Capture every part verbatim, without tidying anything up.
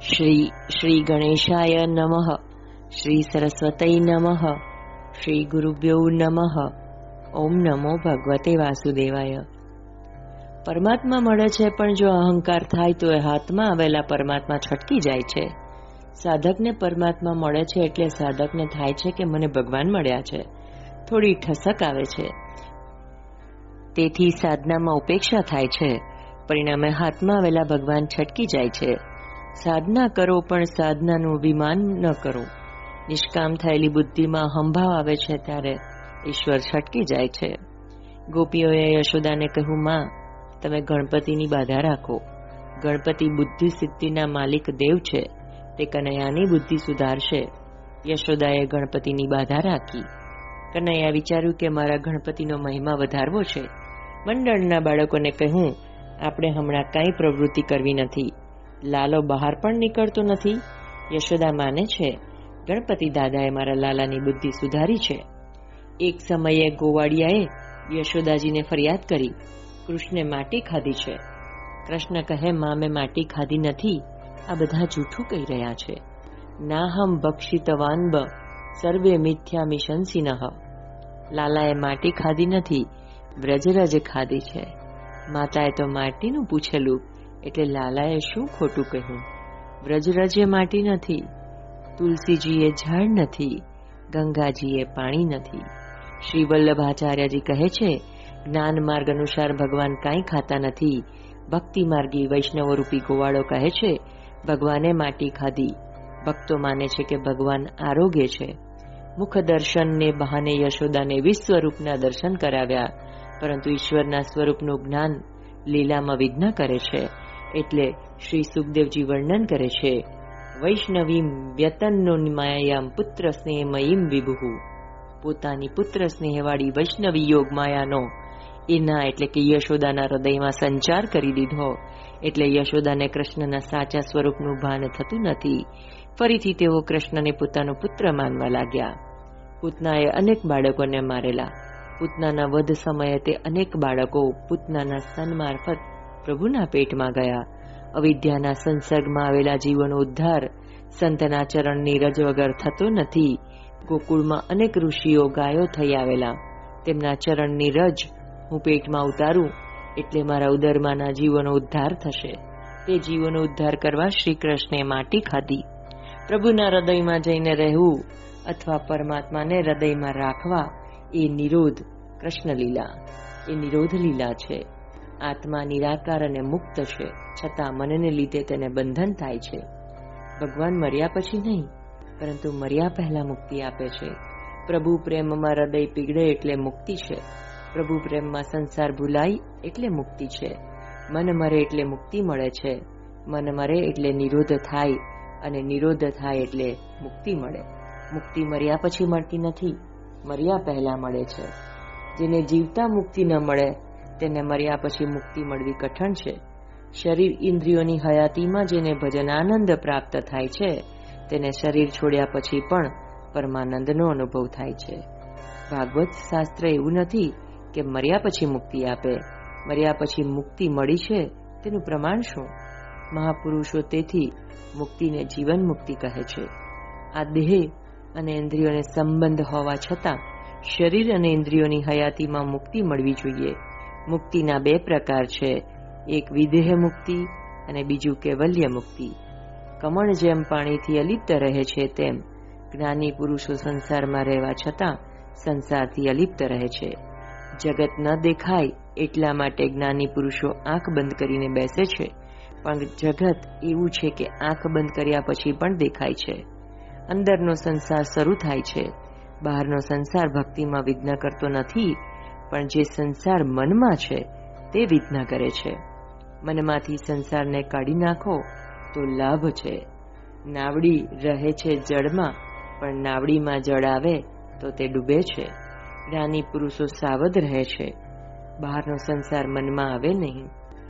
શ્રી શ્રી ગણેશાય નમઃ. શ્રી સરસ્વતય નમઃ. શ્રી ગુરુભ્યો નમઃ. ઓમ નમો ભગવતે વાસુદેવાય. પરમાત્મા મળે છે, પણ જો અહંકાર થાય તો એ હાથમાં આવેલા પરમાત્મા છટકી જાય છે. સાધકને પરમાત્મા મળે છે એટલે સાધકને થાય છે કે મને ભગવાન મળ્યા છે. થોડી ઠસક આવે છે, તેથી સાધનામાં ઉપેક્ષા થાય છે. પરિણામે હાથમાં આવેલા ભગવાન છટકી જાય છે. સાધના કરો, પણ સાધનાનું અભિમાન ન કરો. નિષ્કામ થયેલી બુદ્ધિમાં હંભાવ આવે છે ત્યારે ઈશ્વર છટકી જાય છે. ગોપીઓએ યશોદાને કહ્યું, માં, તમે ગણપતિની બાધા રાખો. ગણપતિ બુદ્ધિ સિદ્ધિના માલિક દેવ છે, તે કનૈયાની બુદ્ધિ સુધારશે. યશોદાએ ગણપતિની બાધા રાખી. કનૈયા વિચાર્યું કે મારા ગણપતિનો મહિમા વધારવો છે. મંડળના બાળકોને કહ્યું, આપણે હમણાં કાંઈ પ્રવૃત્તિ કરવી નથી. લાલો બહાર પણ નીકળતો નથી. યશોદા માને છે, ગણપતિ દાદાએ મારા લાલાની બુદ્ધિ સુધારી છે. એક સમયે ગોવાળિયાએ યશોદાજીને ફરિયાદ કરી, કૃષ્ણે માટી ખાધી છે. કૃષ્ણ કહે, માં, મેં માટી ખાધી નથી. આ બધા જૂઠું કહી રહ્યા છે. ના હમ ભક્ષિતવાન બ સર્વે મિથ્યા મિશંસિનઃ. લાલાએ માટી ખાધી નથી, વ્રજરાજ ખાધી છે. માતાએ તો માટીનું પૂછેલું, એટલે લાલાએ શું ખોટું કહ્યું? વ્રજરાજે માટી નથી, તુલસીજીએ ઝાડ નથી, ગંગાજીએ પાણી નથી. શ્રી વલ્લભાચાર્યજી કહે છે, જ્ઞાન માર્ગ અનુસાર ભગવાન કાંઈ ખાતા નથી. ભક્તિ માર્ગી વૈષ્ણવરૂપી ગોવાળો કહે છે, ભગવાને માટી ખાધી. ભક્તો માને છે કે ભગવાન આરોગ્ય છે. મુખ દર્શનને બહાને યશોદાને વિશ્વરૂપના દર્શન કરાવ્યા, પરંતુ ઈશ્વરના સ્વરૂપનું જ્ઞાન લીલામાં વિઘ્ન કરે છે. એટલે શ્રી સુખદેવજી વર્ણન કરે છે, વૈષ્ણવીમ વ્યતન્નો માયામ પુત્ર સ્નેહમયીમ વિભુ. પોતાની પુત્ર સ્નેહવાળી વૈષ્ણવી યોગ માયાનો એના એટલે કે યશોદાના હૃદયમાં સંચાર કરી દીધો. એટલે યશોદાને કૃષ્ણના સાચા સ્વરૂપનું ભાન થતું નથી. ફરીથી તેઓ કૃષ્ણને પોતાનો પુત્ર માનવા લાગ્યા. પૂતનાએ અનેક બાળકોને મારેલા. પૂતનાના વધ સમયે તે અનેક બાળકો પૂતનાના સ્તન મારફત પ્રભુના પેટમાં ગયા. અવિદ્યાના સંસર્ગમાં આવેલા જીવોનો ઉદ્ધાર સંતના ચરણની રજ વગર થતો નથી. ગોકુળમાં અનેક ઋષિઓ ગાયો થઈ આવેલા. તેમના ચરણની રજ હું પેટમાં ઉતારું એટલે મારા ઉદરમાંના જીવોનો ઉદ્ધાર થશે. તે જીવોનો ઉદ્ધાર કરવા શ્રી કૃષ્ણે માટી ખાધી. પ્રભુના હૃદયમાં જઈને રહેવું અથવા પરમાત્માને હૃદયમાં રાખવા એ નિરોધ કૃષ્ણ લીલા, એ નિરોધ લીલા છે. આત્મા નિરાકાર અને મુક્ત છે, છતાં મનને લીધે તેને બંધન થાય છે. ભગવાન મર્યા પછી નહીં, પરંતુ મર્યા પહેલા મુક્તિ આપે છે. પ્રભુ પ્રેમમાં હૃદય પીગળે એટલે મુક્તિ છે. પ્રભુ પ્રેમમાં સંસાર ભૂલાય એટલે મુક્તિ છે. મન મરે એટલે મુક્તિ મળે છે. મન મરે એટલે નિરોધ થાય, અને નિરોધ થાય એટલે મુક્તિ મળે. મુક્તિ મર્યા પછી મળતી નથી, મર્યા પહેલા મળે છે. જેને જીવતા મુક્તિ ન મળે તેને મર્યા પછી મુક્તિ મળવી કઠણ છે. શરીર ઇન્દ્રિયોની હયાતીમાં જેને ભજનાનંદ પ્રાપ્ત થાય છે, તેને શરીર છોડ્યા પછી પણ પરમાનંદનો અનુભવ થાય છે. ભાગવત શાસ્ત્ર એવું નથી કે મર્યા પછી મુક્તિ આપે. મર્યા પછી મુક્તિ મળી છે તેનું પ્રમાણ શું? મહાપુરુષો તેથી મુક્તિને જીવન મુક્તિ કહે છે. આ દેહ અને ઇન્દ્રિયોને સંબંધ હોવા છતાં શરીર અને ઇન્દ્રિયોની હયાતીમાં મુક્તિ મળવી જોઈએ. મુક્તિના બે પ્રકાર છે, એક વિદેહ મુક્તિ અને બીજું કેવલ્ય મુક્તિ. કમળ જેમ પાણીથી અલિપ્ત રહે છે તેમ જ્ઞાની પુરુષો સંસારમાં રહેવા છતાં સંસારથી અલિપ્ત રહે છે. જગત ન દેખાય એટલા માટે જ્ઞાની પુરુષો આંખ બંધ કરીને બેસે છે, પણ જગત એવું છે કે આંખ બંધ કર્યા પછી પણ દેખાય છે. અંદરનો સંસાર શરૂ થાય છે. બહારનો સંસાર ભક્તિમાં વિઘ્ન કરતો નથી, પણ જે સંસાર મનમાં છે તે વિઘ્ન કરે છે. મનમાંથી સંસારને કાઢી નાખો તો લાભ છે. નાવડી રહે છે જળમાં, પણ નાવડીમાં જળ આવે તો તે ડૂબે છે. જ્ઞાની પુરુષો સાવધ રહે છે. બહારનો સંસાર મનમાં આવે નહીં.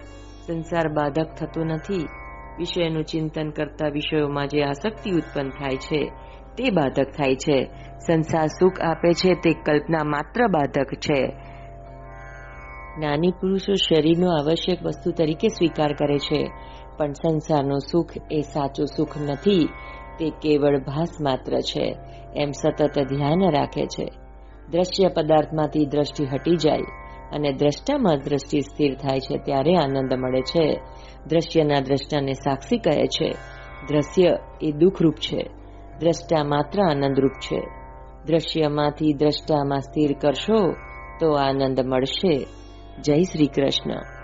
સંસાર બાધક થતો નથી. વિષયનું ચિંતન કરતા વિષયોમાં જે આસક્તિ ઉત્પન્ન થાય છે તે બાધક થાય છે. સંસાર સુખ આપે છે તે કલ્પના માત્ર બાધક છે. જ્ઞાની પુરુષો શરીરનો આવશ્યક વસ્તુ તરીકે સ્વીકાર કરે છે, પણ સંસારનું સુખ એ સાચું સુખ નથી, તે કેવળ ભાસ માત્ર છે એમ સતત ધ્યાન રાખે છે. દ્રશ્ય પદાર્થમાંથી દ્રષ્ટિ હટી જાય અને દ્રષ્ટામાં દ્રષ્ટિ સ્થિર થાય છે ત્યારે આનંદ મળે છે. દ્રશ્યના દ્રષ્ટાને સાક્ષી કહે છે. દ્રશ્ય એ દુઃખરૂપ છે, દ્રષ્ટા માત્ર આનંદરૂપ છે. દ્રશ્યમાંથી દ્રષ્ટામાં સ્થિર કરશો તો આનંદ મળશે. જય શ્રી કૃષ્ણ.